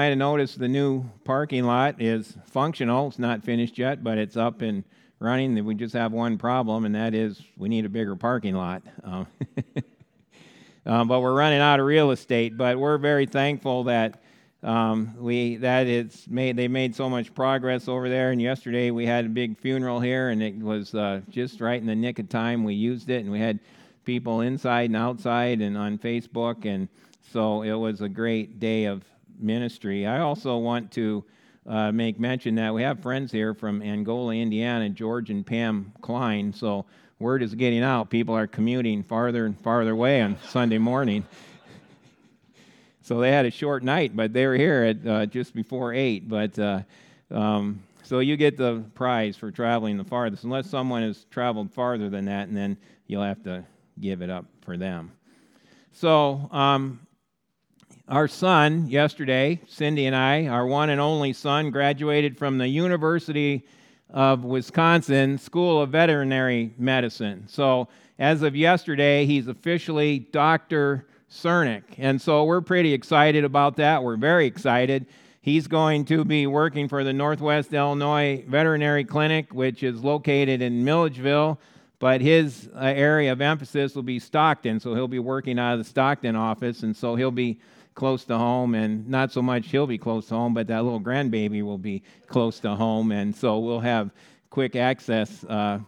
might have noticed the new parking lot is functional. It's not finished yet, but it's up and running. We just have one problem, and that is we need a bigger parking lot. But we're running out of real estate. But we're very thankful that they made so much progress over there. And yesterday we had a big funeral here, and it was just right in the nick of time. We used it, and we had people inside and outside and on Facebook, and so it was a great day of ministry. I also want to make mention that we have friends here from Angola, Indiana, George and Pam Klein. So word is getting out. People are commuting farther and farther away on Sunday morning. So they had a short night, but they were here at just before 8. But so you get the prize for traveling the farthest, unless someone has traveled farther than that, and then you'll have to give it up for them. So our son yesterday, Cindy and I, our one and only son, graduated from the University of Wisconsin School of Veterinary Medicine. So as of yesterday, he's officially Dr. Cernick. And so we're pretty excited about that. We're very excited. He's going to be working for the Northwest Illinois Veterinary Clinic, which is located in Milledgeville, but his area of emphasis will be Stockton. So he'll be working out of the Stockton office, and so he'll be close to home, and not so much he'll be close to home, but that little grandbaby will be close to home, and so we'll have quick access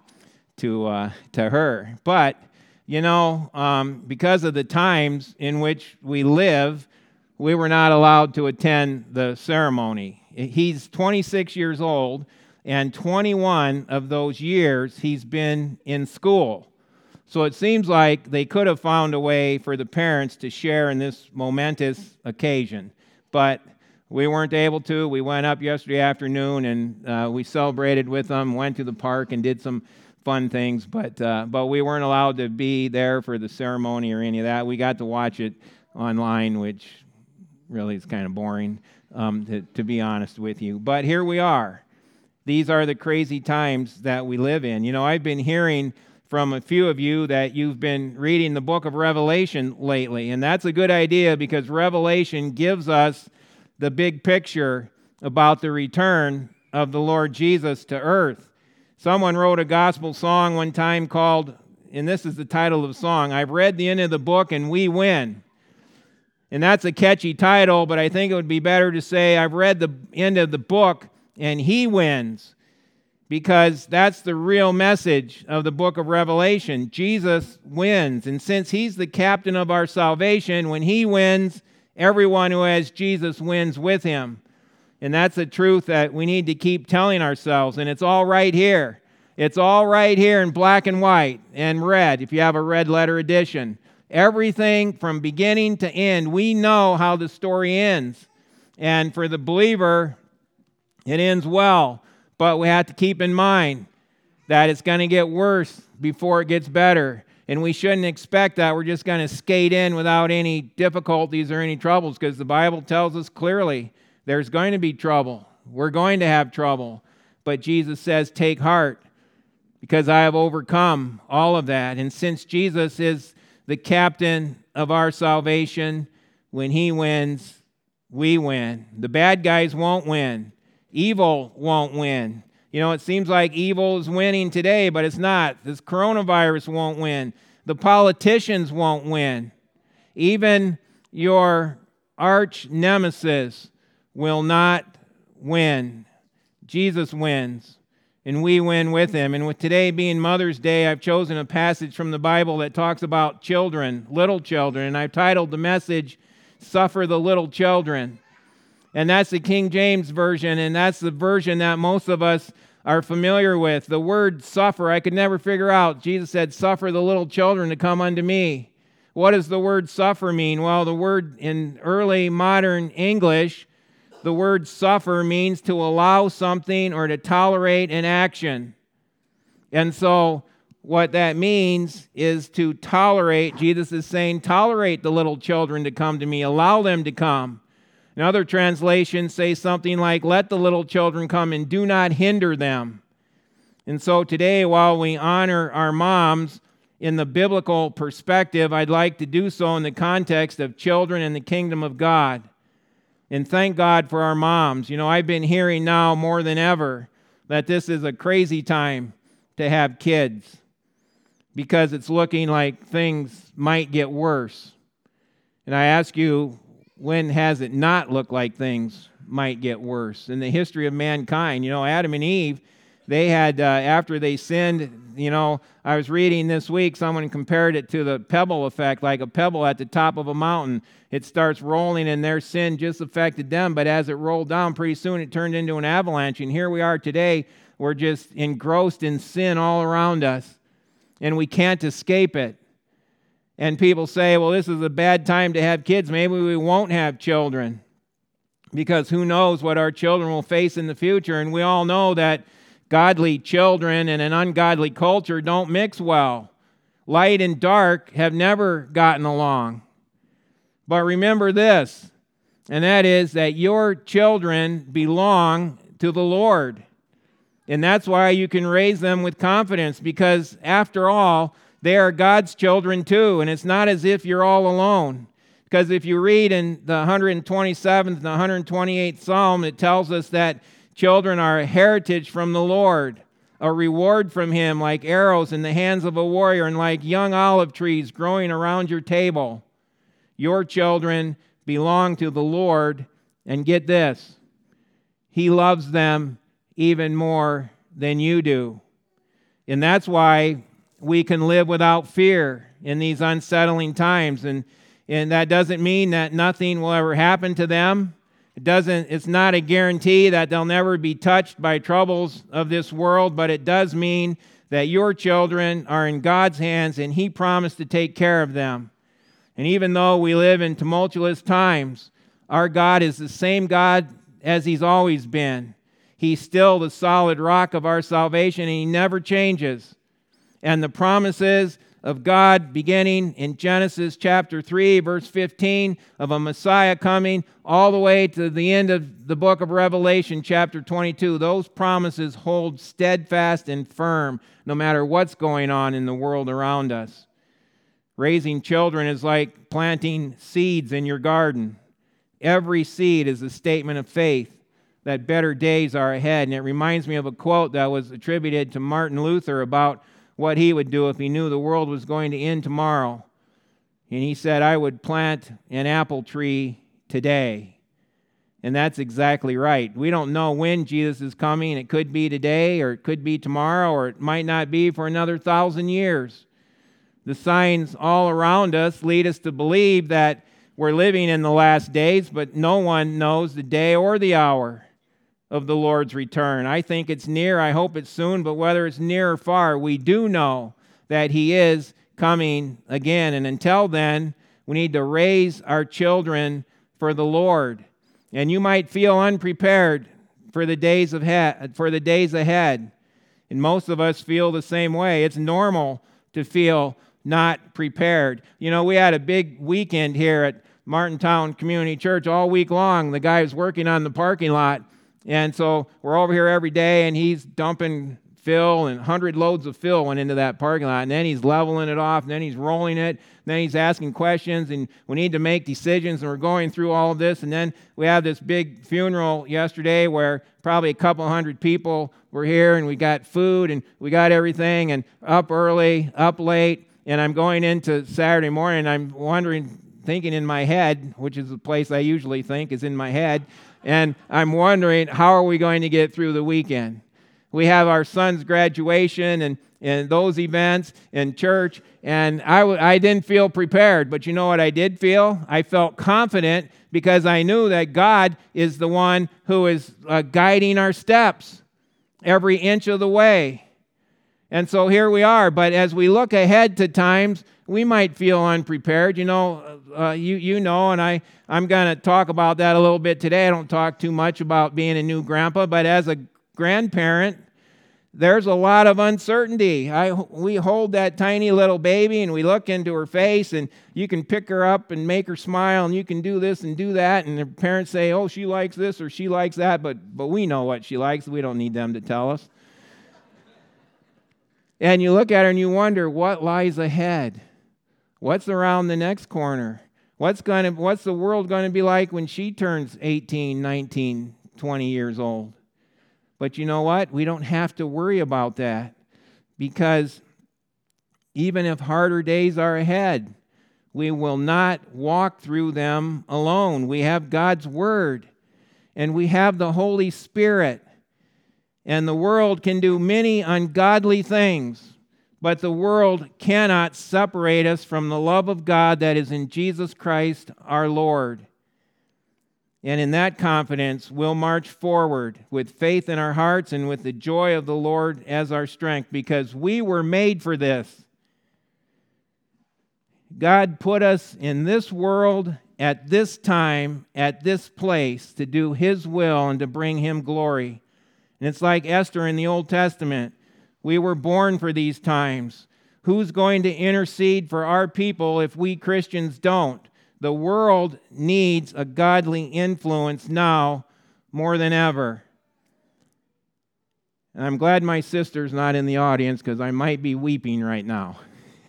to her. But you know, because of the times in which we live, we were not allowed to attend the ceremony. He's 26 years old, and 21 of those years he's been in school. So it seems like they could have found a way for the parents to share in this momentous occasion. But we weren't able to. We went up yesterday afternoon, and we celebrated with them, went to the park, and did some fun things. But we weren't allowed to be there for the ceremony or any of that. We got to watch it online, which really is kind of boring, to be honest with you. But here we are. These are the crazy times that we live in. You know, I've been hearing from a few of you that you've been reading the book of Revelation lately, and that's a good idea because Revelation gives us the big picture about the return of the Lord Jesus to earth. Someone wrote a gospel song one time called, and this is the title of the song, "I've read the end of the book and we win." And that's a catchy title, but I think it would be better to say, "I've read the end of the book and he wins," because that's the real message of the book of Revelation. Jesus wins, and since he's the captain of our salvation, when he wins, everyone who has Jesus wins with him. And that's a truth that we need to keep telling ourselves, and it's all right here. It's all right here in black and white and red, if you have a red letter edition. Everything from beginning to end, we know how the story ends. And for the believer, it ends well. But we have to keep in mind that it's going to get worse before it gets better. And we shouldn't expect that we're just going to skate in without any difficulties or any troubles, because the Bible tells us clearly there's going to be trouble. We're going to have trouble. But Jesus says, "Take heart, because I have overcome all of that." And since Jesus is the captain of our salvation, when he wins, we win. The bad guys won't win. Evil won't win. You know, it seems like evil is winning today, but it's not. This coronavirus won't win. The politicians won't win. Even your arch nemesis will not win. Jesus wins, and we win with him. And with today being Mother's Day, I've chosen a passage from the Bible that talks about children, little children, and I've titled the message, "Suffer the Little Children." And that's the King James Version, and that's the version that most of us are familiar with. The word suffer, I could never figure out. Jesus said, "Suffer the little children to come unto me." What does the word suffer mean? Well, the word in early modern English, the word suffer means to allow something or to tolerate an action. And so what that means is to tolerate. Jesus is saying, tolerate the little children to come to me. Allow them to come. And other translations say something like, "Let the little children come and do not hinder them." And so today, while we honor our moms in the biblical perspective, I'd like to do so in the context of children in the kingdom of God. And thank God for our moms. I've been hearing now more than ever that this is a crazy time to have kids because it's looking like things might get worse. And I ask you, when has it not looked like things might get worse? In the history of mankind, Adam and Eve, they had, after they sinned, I was reading this week, someone compared it to the pebble effect, like a pebble at the top of a mountain. It starts rolling and their sin just affected them, but as it rolled down, pretty soon it turned into an avalanche. And here we are today, we're just engrossed in sin all around us, and we can't escape it. And people say, well, this is a bad time to have kids. Maybe we won't have children, because who knows what our children will face in the future. And we all know that godly children and an ungodly culture don't mix well. Light and dark have never gotten along. But remember this, and that is that your children belong to the Lord. And that's why you can raise them with confidence, because after all, they are God's children too. And it's not as if you're all alone. Because if you read in the 127th and the 128th Psalm, it tells us that children are a heritage from the Lord, a reward from Him, like arrows in the hands of a warrior and like young olive trees growing around your table. Your children belong to the Lord, and get this, He loves them even more than you do. And that's why we can live without fear in these unsettling times. And that doesn't mean that nothing will ever happen to them. It's not a guarantee that they'll never be touched by troubles of this world, but it does mean that your children are in God's hands, and He promised to take care of them. And even though we live in tumultuous times, our God is the same God as He's always been. He's still the solid rock of our salvation, and He never changes. And the promises of God, beginning in Genesis chapter 3, verse 15, of a Messiah coming, all the way to the end of the book of Revelation, chapter 22, those promises hold steadfast and firm no matter what's going on in the world around us. Raising children is like planting seeds in your garden. Every seed is a statement of faith that better days are ahead. And it reminds me of a quote that was attributed to Martin Luther about what he would do if he knew the world was going to end tomorrow. And he said, I would plant an apple tree today. And that's exactly right. We don't know when Jesus is coming. It could be today, or it could be tomorrow, or it might not be for another 1,000 years. The signs all around us lead us to believe that we're living in the last days, but no one knows the day or the hour of the Lord's return. I think it's near. I hope it's soon. But whether it's near or far, we do know that He is coming again. And until then, we need to raise our children for the Lord. And you might feel unprepared for the days ahead. And most of us feel the same way. It's normal to feel not prepared. We had a big weekend here at Martintown Community Church all week long. The guy was working on the parking lot. And so we're over here every day, and he's dumping fill, and 100 loads of fill went into that parking lot. And then he's leveling it off, and then he's rolling it, and then he's asking questions, and we need to make decisions, and we're going through all of this. And then we have this big funeral yesterday where probably a couple hundred people were here, and we got food, and we got everything, and up early, up late. And I'm going into Saturday morning, and I'm wondering, thinking in my head, which is the place I usually think is in my head, and I'm wondering, how are we going to get through the weekend? We have our son's graduation and those events in church, and I didn't feel prepared. But you know what I did feel? I felt confident because I knew that God is the one who is guiding our steps every inch of the way. And so here we are. But as we look ahead to times, we might feel unprepared. You know, and I'm going to talk about that a little bit today. I don't talk too much about being a new grandpa, but as a grandparent, there's a lot of uncertainty. We hold that tiny little baby, and we look into her face, and you can pick her up and make her smile, and you can do this and do that, and the parents say, oh, she likes this or she likes that, but we know what she likes. We don't need them to tell us. And you look at her and you wonder, what lies ahead? What's around the next corner? What's the world going to be like when she turns 18, 19, 20 years old? But you know what? We don't have to worry about that, because even if harder days are ahead, we will not walk through them alone. We have God's Word, and we have the Holy Spirit. And the world can do many ungodly things, but the world cannot separate us from the love of God that is in Jesus Christ our Lord. And in that confidence, we'll march forward with faith in our hearts and with the joy of the Lord as our strength, because we were made for this. God put us in this world at this time, at this place, to do His will and to bring Him glory. And it's like Esther in the Old Testament. We were born for these times. Who's going to intercede for our people if we Christians don't? The world needs a godly influence now more than ever. And I'm glad my sister's not in the audience, because I might be weeping right now.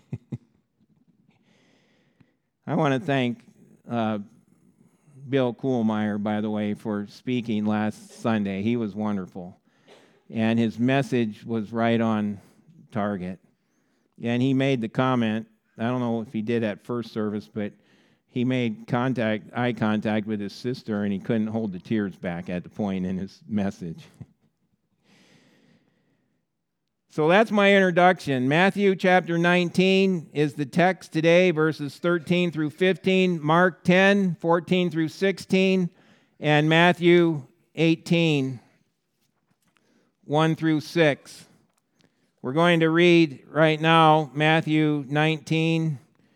I want to thank Bill Kuhlmeyer, by the way, for speaking last Sunday. He was wonderful. And his message was right on target. And he made the comment, I don't know if he did at first service, but he made eye contact with his sister, and he couldn't hold the tears back at the point in his message. So that's my introduction. Matthew chapter 19 is the text today, verses 13 through 15, Mark 10, 14 through 16, and Matthew 18, 1 through 6. We're going to read right now Matthew 19,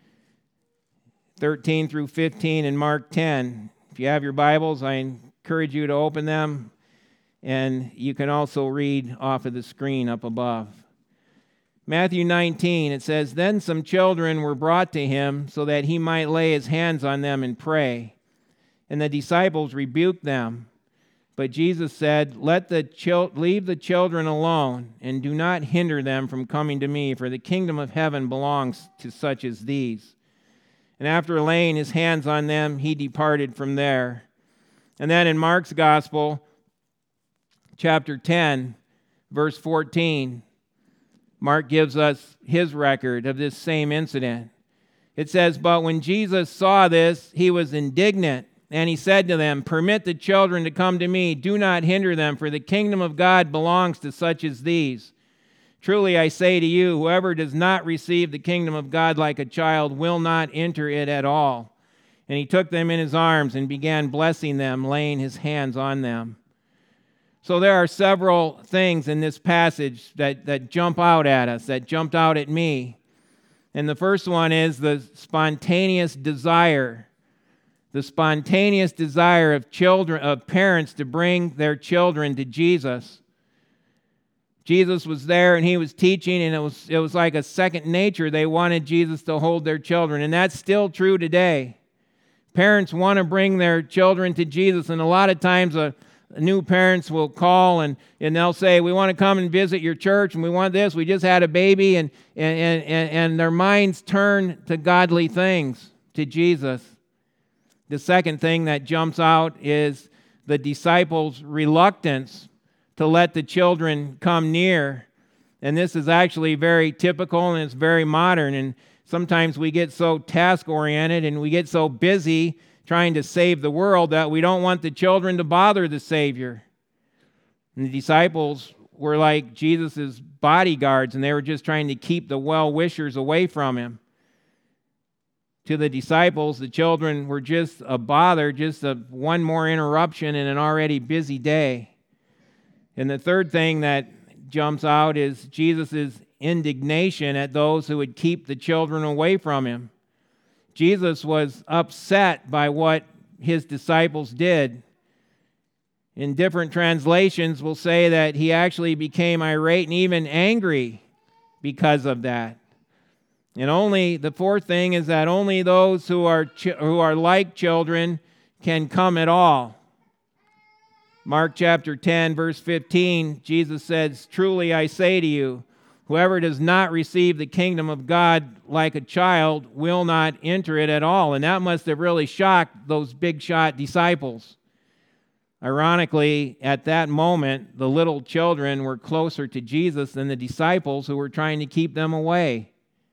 13 through 15, and Mark 10. If you have your Bibles, I encourage you to open them. And you can also read off of the screen up above. Matthew 19, it says, "Then some children were brought to him so that he might lay his hands on them and pray. And the disciples rebuked them. But Jesus said, leave the children alone, and do not hinder them from coming to me, for the kingdom of heaven belongs to such as these. And after laying his hands on them, he departed from there." And then in Mark's Gospel, chapter 10, verse 14, Mark gives us his record of this same incident. It says, "But when Jesus saw this, he was indignant, and he said to them, 'Permit the children to come to me. Do not hinder them, for the kingdom of God belongs to such as these. Truly I say to you, whoever does not receive the kingdom of God like a child will not enter it at all.' And he took them in his arms and began blessing them, laying his hands on them." So there are several things in this passage that jump out at us, that jumped out at me. And the first one is the spontaneous desire. The spontaneous desire of parents to bring their children to Jesus. Jesus was there and he was teaching, and it was like a second nature. They wanted Jesus to hold their children, and that's still true today. Parents want to bring their children to Jesus, and a lot of times new parents will call and they'll say, "We want to come and visit your church, and we want this. We just had a baby," and their minds turn to godly things, to Jesus. The second thing that jumps out is the disciples' reluctance to let the children come near. And this is actually very typical, and it's very modern. And sometimes we get so task-oriented and we get so busy trying to save the world that we don't want the children to bother the Savior. And the disciples were like Jesus' bodyguards, and they were just trying to keep the well-wishers away from him. To the disciples, the children were just a bother, just one more interruption in an already busy day. And the third thing that jumps out is Jesus' indignation at those who would keep the children away from him. Jesus was upset by what his disciples did. In different translations, we'll say that he actually became irate and even angry because of that. And the fourth thing is that only those who are like children can come at all. Mark chapter 10, verse 15, Jesus says, "Truly I say to you, Whoever does not receive the kingdom of God like a child will not enter it at all. And that must have really shocked those big shot disciples. Ironically, at that moment, the little children were closer to Jesus than the disciples who were trying to keep them away.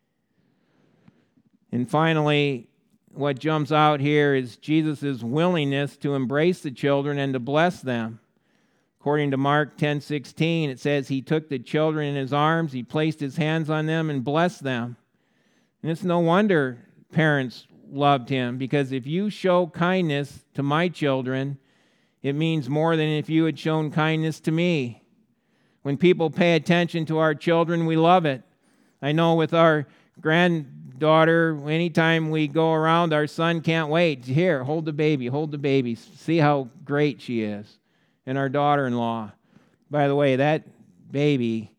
And finally, what jumps out here is Jesus' willingness to embrace the children and to bless them. According to Mark 10:16, it says he took the children in his arms, he placed his hands on them and blessed them. And it's no wonder parents loved him, because if you show kindness to my children, it means more than if you had shown kindness to me. When people pay attention to our children, we love it. I know with our granddaughter, anytime we go around, our son can't wait. Here, hold the baby, see how great she is. And our daughter-in-law. By the way, that baby,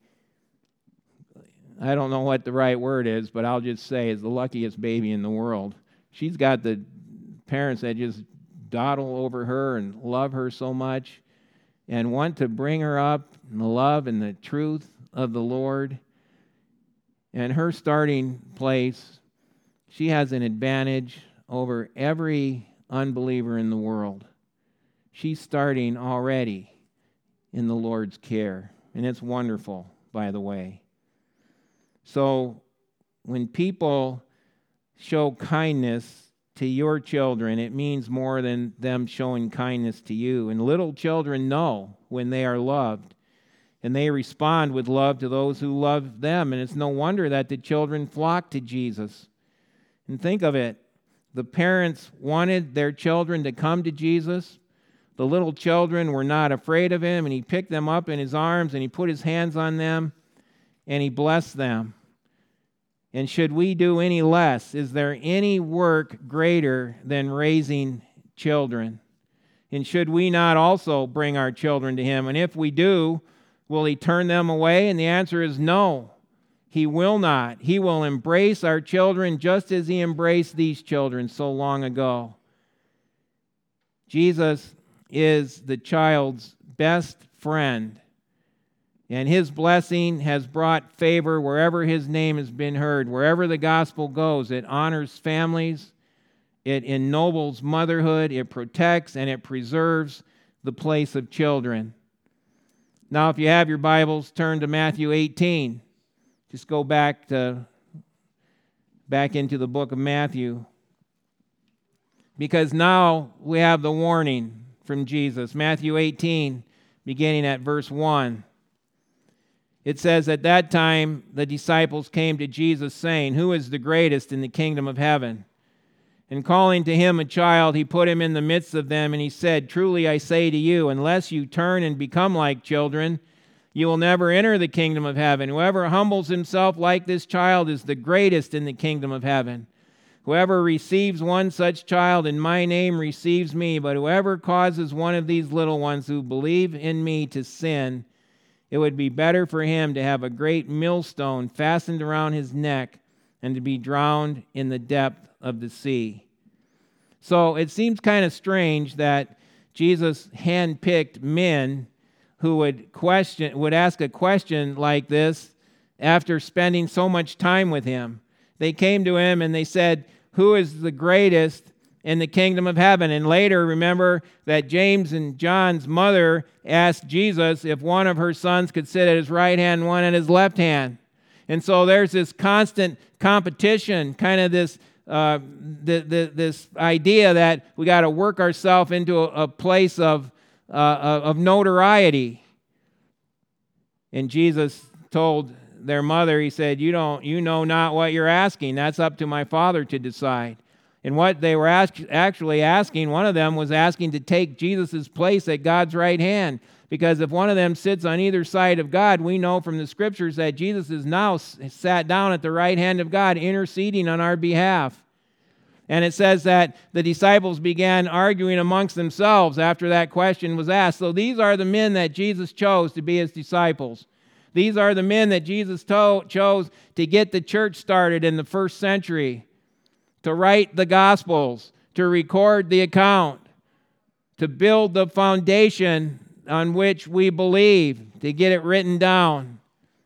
I don't know what the right word is, but I'll just say is the luckiest baby in the world. She's got the parents that just dawdle over her and love her so much and want to bring her up in the love and the truth of the Lord. And her starting place, she has an advantage over every unbeliever in the world. She's starting already in the Lord's care. And it's wonderful, by the way. So when people show kindness to your children, it means more than them showing kindness to you. And little children know when they are loved. And they respond with love to those who love them. And it's no wonder that the children flock to Jesus. And think of it. The parents wanted their children to come to Jesus. The little children were not afraid of him, and he picked them up in his arms, and he put his hands on them, and he blessed them. And should we do any less? Is there any work greater than raising children? And should we not also bring our children to him? And if we do, will he turn them away? And the answer is no. He will not. He will embrace our children just as he embraced these children so long ago. Jesus is the child's best friend, and his blessing has brought favor wherever his name has been heard. Wherever the gospel goes, it honors families, it ennobles motherhood, it protects and it preserves the place of children. Now, if you have your Bibles, turn to Matthew 18. Just go back into the book of Matthew, because now we have the warning from Jesus. Matthew 18, beginning at verse 1. It says, "At that time the disciples came to Jesus, saying, 'Who is the greatest in the kingdom of heaven?' And calling to him a child, he put him in the midst of them, and he said, 'Truly I say to you, unless you turn and become like children, you will never enter the kingdom of heaven. Whoever humbles himself like this child is the greatest in the kingdom of heaven. Whoever receives one such child in my name receives me, but whoever causes one of these little ones who believe in me to sin, it would be better for him to have a great millstone fastened around his neck and to be drowned in the depth of the sea.'" So it seems kind of strange that Jesus handpicked men who would ask a question like this after spending so much time with him. They came to him and they said, "Who is the greatest in the kingdom of heaven?" And later, remember that James and John's mother asked Jesus if one of her sons could sit at his right hand and one at his left hand. And so there's this constant competition, kind of this idea that we got to work ourselves into a place of notoriety. And Jesus told their mother, he said, you know not what you're asking. That's up to my Father to decide. And what they were actually asking, one of them was asking to take Jesus' place at God's right hand. Because if one of them sits on either side of God, we know from the Scriptures that Jesus is now sat down at the right hand of God, interceding on our behalf. And it says that the disciples began arguing amongst themselves after that question was asked. So these are the men that Jesus chose to be his disciples. These are the men that Jesus chose to get the church started in the first century, to write the Gospels, to record the account, to build the foundation on which we believe, to get it written down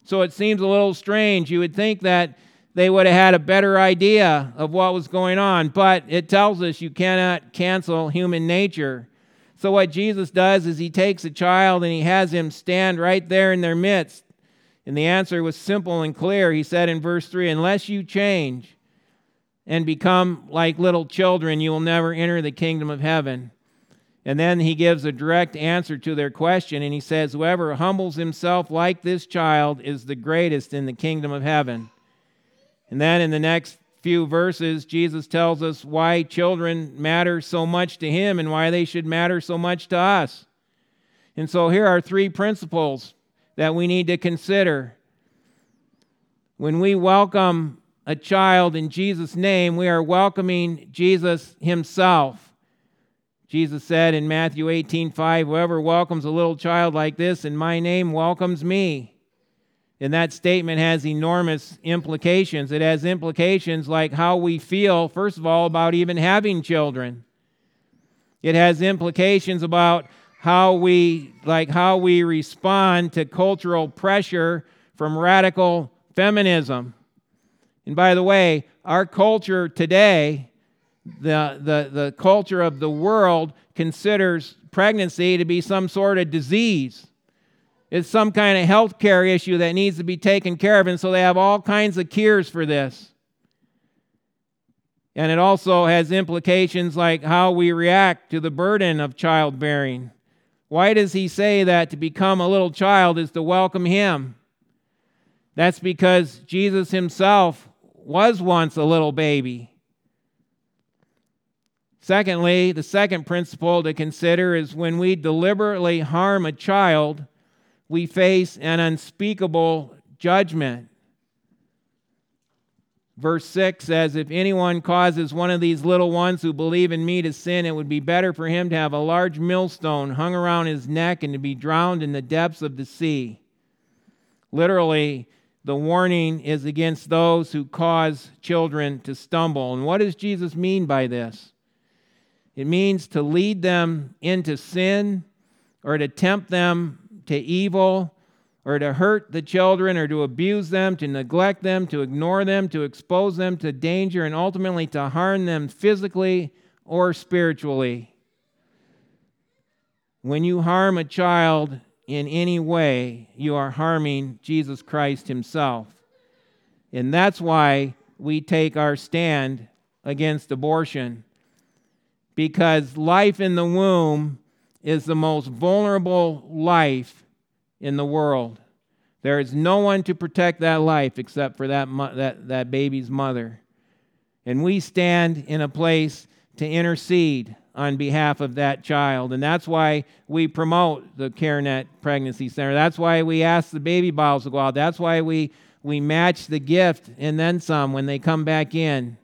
So it seems a little strange. You would think that they would have had a better idea of what was going on, but it tells us you cannot cancel human nature. So what Jesus does is he takes a child and he has him stand right there in their midst. And the answer was simple and clear. He said in verse 3, unless you change and become like little children, you will never enter the kingdom of heaven. And then he gives a direct answer to their question, and he says, whoever humbles himself like this child is the greatest in the kingdom of heaven. And then in the next few verses, Jesus tells us why children matter so much to him and why they should matter so much to us. And so here are 3 principles that we need to consider. When we welcome a child in Jesus' name, we are welcoming Jesus himself. Jesus said in Matthew 18:5, whoever welcomes a little child like this in my name welcomes me. And that statement has enormous implications. It has implications like how we feel, first of all, about even having children. It has implications about how we respond to cultural pressure from radical feminism. And by the way, our culture today, the culture of the world, considers pregnancy to be some sort of disease. It's some kind of health care issue that needs to be taken care of, and so they have all kinds of cures for this. And it also has implications like how we react to the burden of childbearing. Why does he say that to become a little child is to welcome him? That's because Jesus himself was once a little baby. Secondly, the second principle to consider is when we deliberately harm a child, we face an unspeakable judgment. Verse 6 says, if anyone causes one of these little ones who believe in me to sin, it would be better for him to have a large millstone hung around his neck and to be drowned in the depths of the sea. Literally, the warning is against those who cause children to stumble. And what does Jesus mean by this? It means to lead them into sin or to tempt them to evil, or to hurt the children, or to abuse them, to neglect them, to ignore them, to expose them to danger, and ultimately to harm them physically or spiritually. When you harm a child in any way, you are harming Jesus Christ himself. And that's why we take our stand against abortion, because life in the womb is the most vulnerable life in the world. There is no one to protect that life except for that baby's mother. And we stand in a place to intercede on behalf of that child. And that's why we promote the CareNet Pregnancy Center. That's why we ask the baby bottles to go out. That's why we match the gift and then some when they come back in.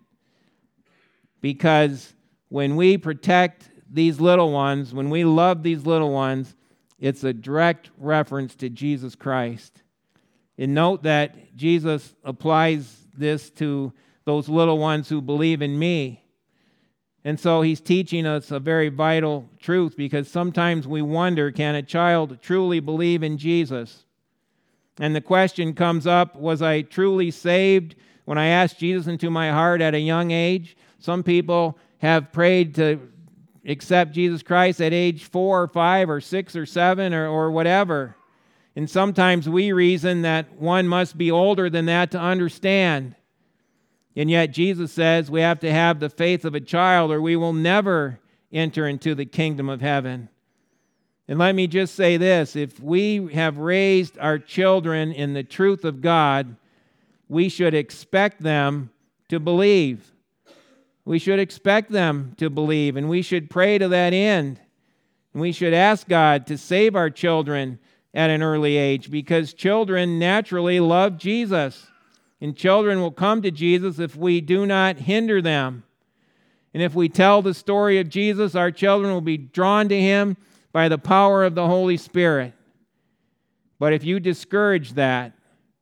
Because when we protect these little ones, when we love these little ones, it's a direct reference to Jesus Christ. And note that Jesus applies this to those little ones who believe in me. And so he's teaching us a very vital truth, because sometimes we wonder, can a child truly believe in Jesus? And the question comes up, was I truly saved when I asked Jesus into my heart at a young age? Some people have prayed to accept Jesus Christ at age 4 or 5 or 6 or 7 or whatever. And sometimes we reason that one must be older than that to understand. And yet Jesus says we have to have the faith of a child or we will never enter into the kingdom of heaven. And let me just say this, if we have raised our children in the truth of God, we should expect them to believe. We should expect them to believe, and we should pray to that end. And we should ask God to save our children at an early age, because children naturally love Jesus. And children will come to Jesus if we do not hinder them. And if we tell the story of Jesus, our children will be drawn to him by the power of the Holy Spirit. But if you discourage that,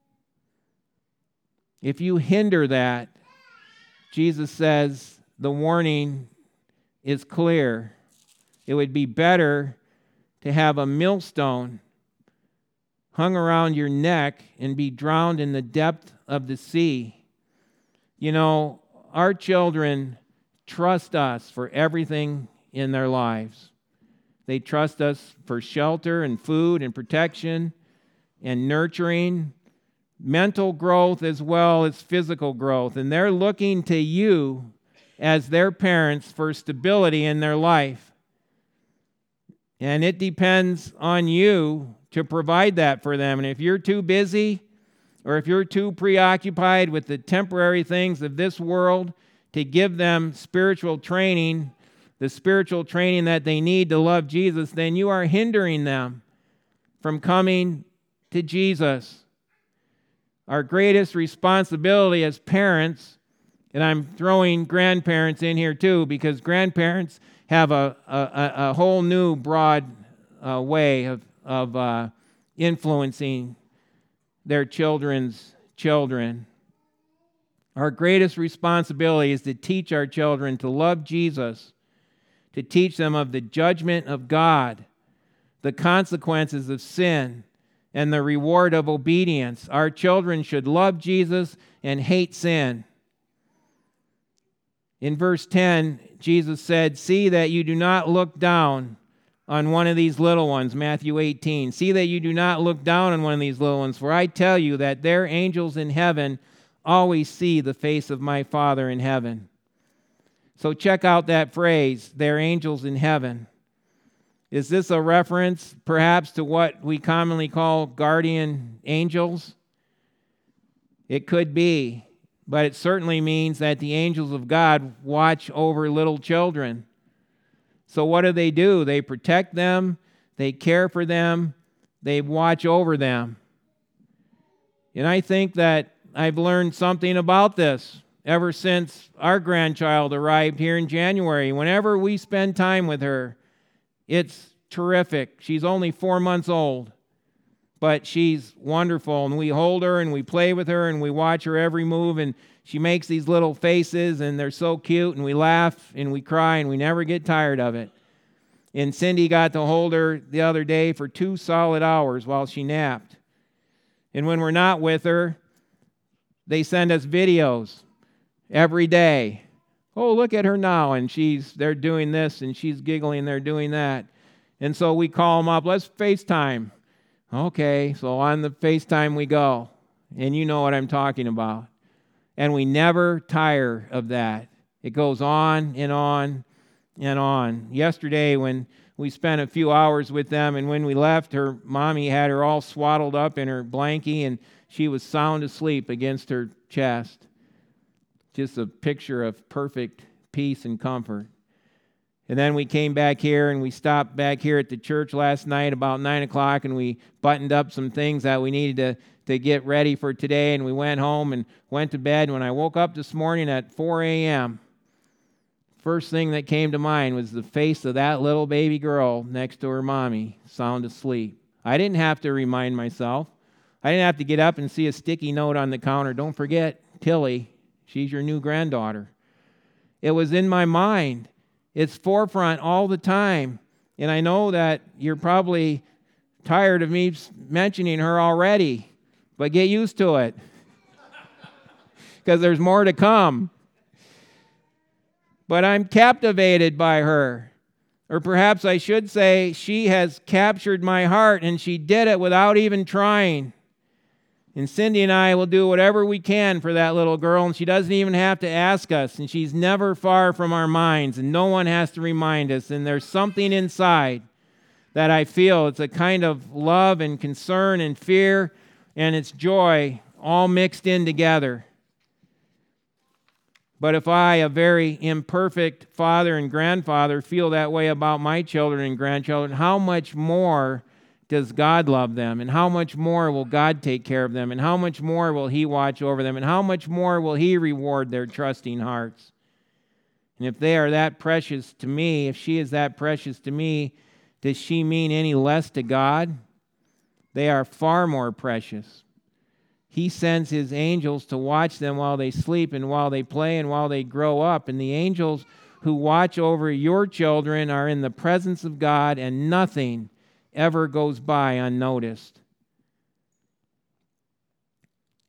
if you hinder that, Jesus says the warning is clear. It would be better to have a millstone hung around your neck and be drowned in the depth of the sea. You know, our children trust us for everything in their lives. They trust us for shelter and food and protection and nurturing, mental growth as well as physical growth. And they're looking to you as their parents for stability in their life. And it depends on you to provide that for them. And if you're too busy, or if you're too preoccupied with the temporary things of this world to give them spiritual training, the spiritual training that they need to love Jesus, then you are hindering them from coming to Jesus. Our greatest responsibility as parents, and I'm throwing grandparents in here too, because grandparents have a whole new broad way of influencing their children's children. Our greatest responsibility is to teach our children to love Jesus, to teach them of the judgment of God, the consequences of sin, and the reward of obedience. Our children should love Jesus and hate sin. In verse 10, Jesus said, "See that you do not look down on one of these little ones," Matthew 18. "See that you do not look down on one of these little ones, for I tell you that their angels in heaven always see the face of my Father in heaven." So check out that phrase, "their angels in heaven." Is this a reference perhaps to what we commonly call guardian angels? It could be, but it certainly means that the angels of God watch over little children. So what do? They protect them, they care for them, they watch over them. And I think that I've learned something about this ever since our grandchild arrived here in January. Whenever we spend time with her, it's terrific. She's only 4 months old, but she's wonderful. And we hold her and we play with her and we watch her every move, and she makes these little faces and they're so cute, and we laugh and we cry and we never get tired of it. And Cindy got to hold her the other day for 2 solid hours while she napped. And when we're not with her, they send us videos every day. "Oh, look at her now, and they're doing this, and she's giggling, they're doing that." And so we call them up, "Let's FaceTime." Okay, so on the FaceTime we go. And you know what I'm talking about. And we never tire of that. It goes on and on and on. Yesterday, when we spent a few hours with them, and when we left, her mommy had her all swaddled up in her blankie, and she was sound asleep against her chest. Just a picture of perfect peace and comfort. And then we came back here, and we stopped back here at the church last night about 9 o'clock, and we buttoned up some things that we needed to get ready for today, and we went home and went to bed. And when I woke up this morning at 4 a.m., first thing that came to mind was the face of that little baby girl next to her mommy, sound asleep. I didn't have to remind myself. I didn't have to get up and see a sticky note on the counter. "Don't forget Tilly, she's your new granddaughter." It was in my mind. It's forefront all the time. And I know that you're probably tired of me mentioning her already, but get used to it because there's more to come. But I'm captivated by her. Or perhaps I should say, she has captured my heart, and she did it without even trying. And Cindy and I will do whatever we can for that little girl, and she doesn't even have to ask us, and she's never far from our minds, and no one has to remind us. And there's something inside that I feel. It's a kind of love and concern and fear, and it's joy all mixed in together. But if I, a very imperfect father and grandfather, feel that way about my children and grandchildren, how much more does God love them? And how much more will God take care of them? And how much more will He watch over them? And how much more will He reward their trusting hearts? And if they are that precious to me, if she is that precious to me, does she mean any less to God? They are far more precious. He sends His angels to watch them while they sleep and while they play and while they grow up. And the angels who watch over your children are in the presence of God, and nothing ever goes by unnoticed.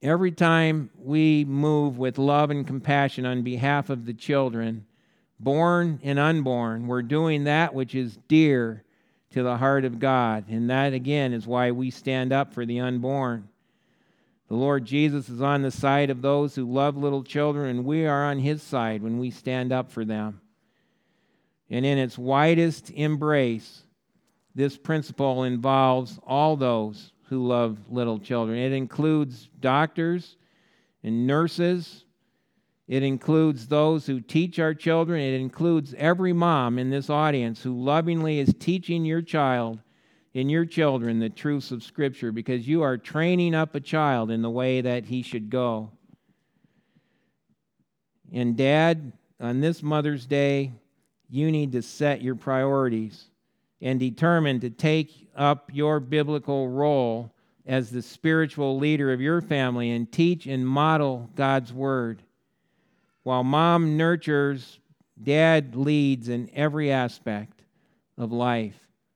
Every time we move with love and compassion on behalf of the children, born and unborn, we're doing that which is dear to the heart of God. And that, again, is why we stand up for the unborn. The Lord Jesus is on the side of those who love little children, and we are on his side when we stand up for them. And in its widest embrace, this principle involves all those who love little children. It includes doctors and nurses. It includes those who teach our children. It includes every mom in this audience who lovingly is teaching your child and your children the truths of Scripture, because you are training up a child in the way that he should go. And Dad, on this Mother's Day, you need to set your priorities and determine to take up your biblical role as the spiritual leader of your family and teach and model God's Word. While Mom nurtures, Dad leads in every aspect of life.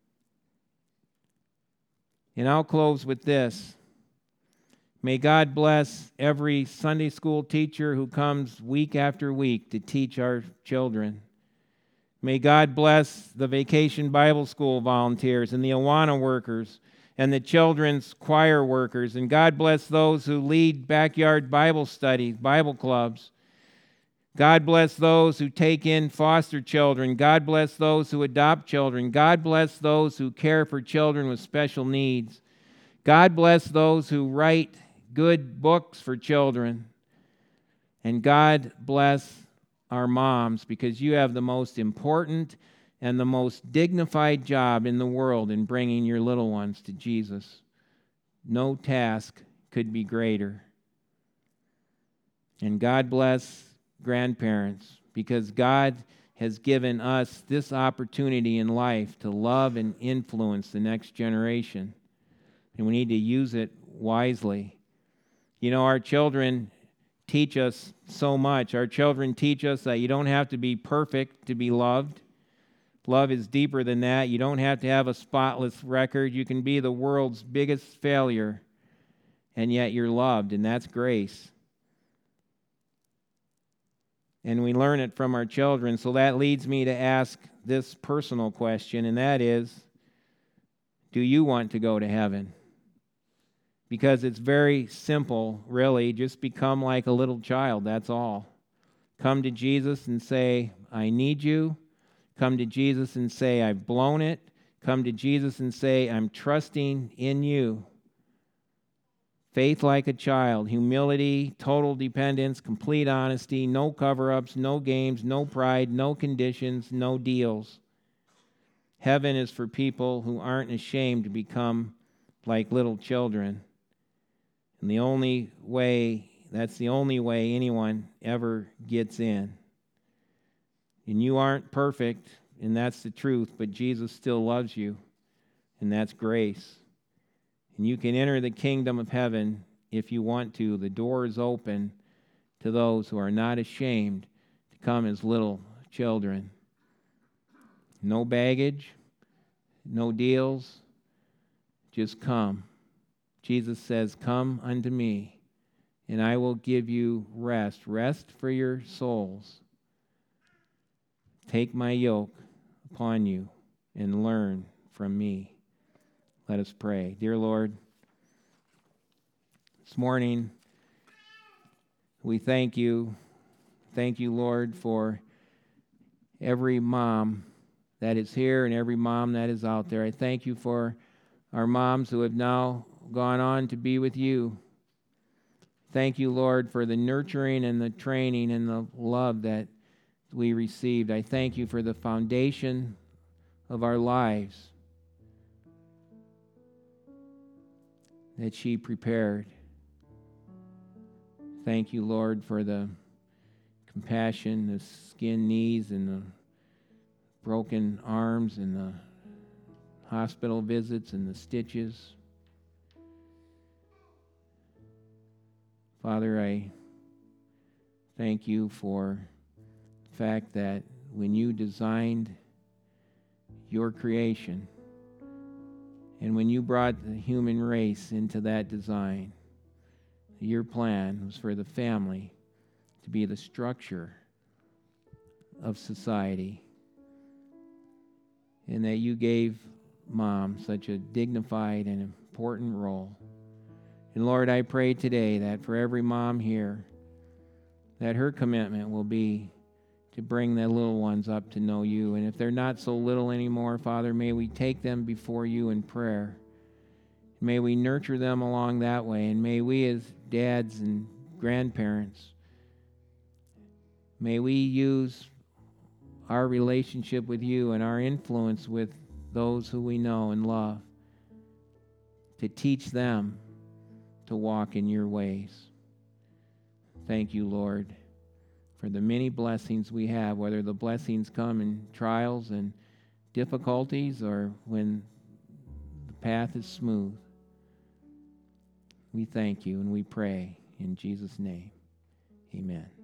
And I'll close with this. May God bless every Sunday school teacher who comes week after week to teach our children. May God bless the Vacation Bible School volunteers and the Awana workers and the children's choir workers. And God bless those who lead backyard Bible studies, Bible clubs. God bless those who take in foster children. God bless those who adopt children. God bless those who care for children with special needs. God bless those who write good books for children. And God bless our moms, because you have the most important and the most dignified job in the world in bringing your little ones to Jesus. No task could be greater. And God bless grandparents, because God has given us this opportunity in life to love and influence the next generation. And we need to use it wisely. You know, our children teach us so much. Our children teach us that you don't have to be perfect to be loved. Love is deeper than that. You don't have to have a spotless record. You can be the world's biggest failure, and yet you're loved, and that's grace. And we learn it from our children. So that leads me to ask this personal question, and that is, do you want to go to heaven? Because it's very simple, really. Just become like a little child, that's all. Come to Jesus and say, I need you. Come to Jesus and say, I've blown it. Come to Jesus and say, I'm trusting in you. Faith like a child, humility, total dependence, complete honesty, no cover-ups, no games, no pride, no conditions, no deals. Heaven is for people who aren't ashamed to become like little children. And that's the only way anyone ever gets in. And you aren't perfect, and that's the truth, but Jesus still loves you, and that's grace. And you can enter the kingdom of heaven if you want to. The door is open to those who are not ashamed to come as little children. No baggage, no deals, just come. Jesus says, come unto me, and I will give you rest. Rest for your souls. Take my yoke upon you and learn from me. Let us pray. Dear Lord, this morning we thank you. Thank you, Lord, for every mom that is here and every mom that is out there. I thank you for our moms who have now gone on to be with you. Thank you, Lord, for the nurturing and the training and the love that we received. I thank you for the foundation of our lives that she prepared. Thank you, Lord, for the compassion, the skinned knees and the broken arms and the hospital visits and the stitches. Father, I thank you for the fact that when you designed your creation and when you brought the human race into that design, Your plan was for the family to be the structure of society, and that you gave Mom such a dignified and important role. And Lord, I pray today that for every mom here, that her commitment will be to bring the little ones up to know you. And if they're not so little anymore, Father, may we take them before you in prayer. May we nurture them along that way. And may we as dads and grandparents, may we use our relationship with you and our influence with those who we know and love to teach them to walk in your ways. Thank you, Lord, for the many blessings we have, whether the blessings come in trials and difficulties or when the path is smooth. We thank you and we pray in Jesus' name. Amen.